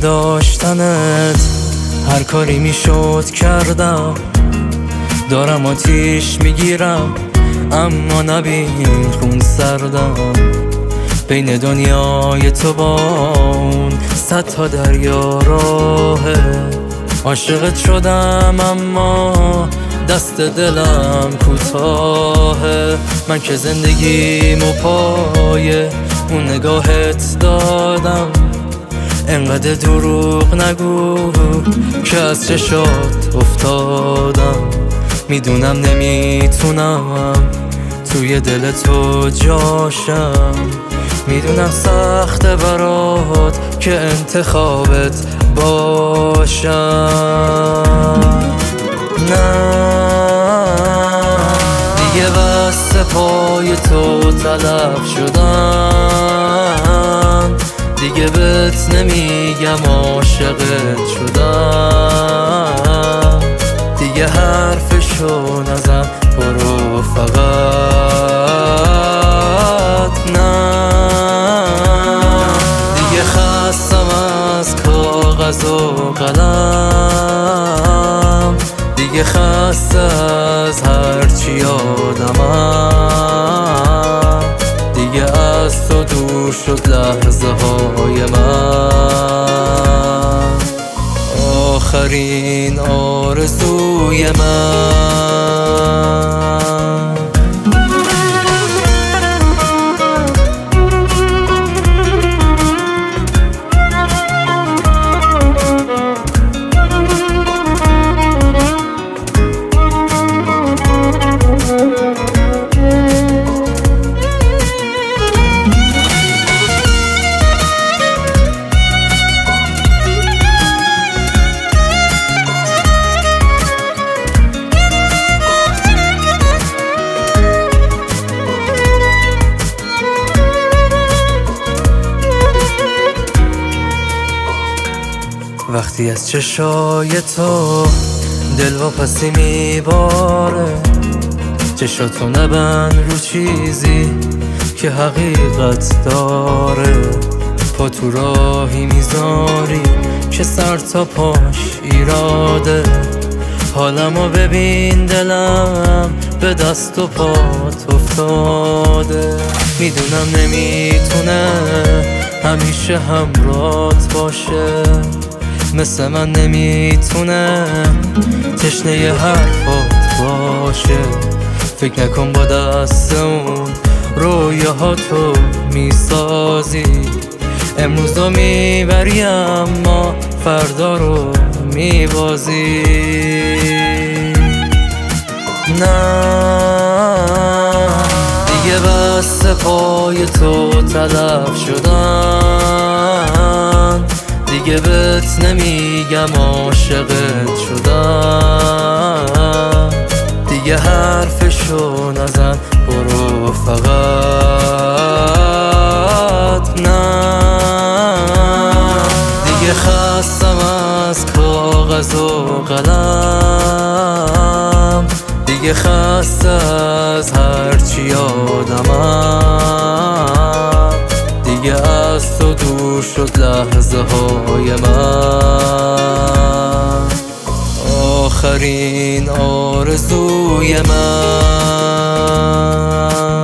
داشتنت هر کاری میشد کردم. دارم آتیش میگیرم اما نبین خون سردم. بین دنیای تو با اون 100 تا دریا راهه. عاشقت شدم اما دست دلم کوتاهه. من که زندگیمو پای اون نگاهت دادم. انقدر دروغ نگو که از چشات افتادم. میدونم نمیتونم توی دل تو جاشم. میدونم سخته برات که انتخابت باشم. نه دیگه بس پای تو طلب شدم. دیگه بهت نمیگم عاشقت شدم. دیگه حرفشو نزن برو فقط. نه دیگه خستم از کاغذ و قلم. دیگه خسته از هرچی آدمم. دیگه از تو دور شد لحظه های من. آخرین آرزوی من. وقتی از چشای تو دل واپسی میباره. چشاتو نبند رو چیزی که حقیقت داره. پا تو راهی میذاری که سر تا پاش ایراده. حالمو ببین دلم به دست و پات افتاده. میدونم نمیتونه همیشه همراهت باشه. مثل من نمیتونه تشنه حرفات باشه. فکر نکن با دست اون رویاهاتو میسازی. امروز رو میبری اما فردا رو میبازی. نه دیگه بس پای تو طلب شدن. دیگه بهت نمیگم عاشقت شدم. دیگه حرفشو نزن برو فقط. نه دیگه خستم از کاغذ و قلم. دیگه خسته از هرچی آدمم. دیگه از تو دور شد لحظه های من. آخرین آرزوی من.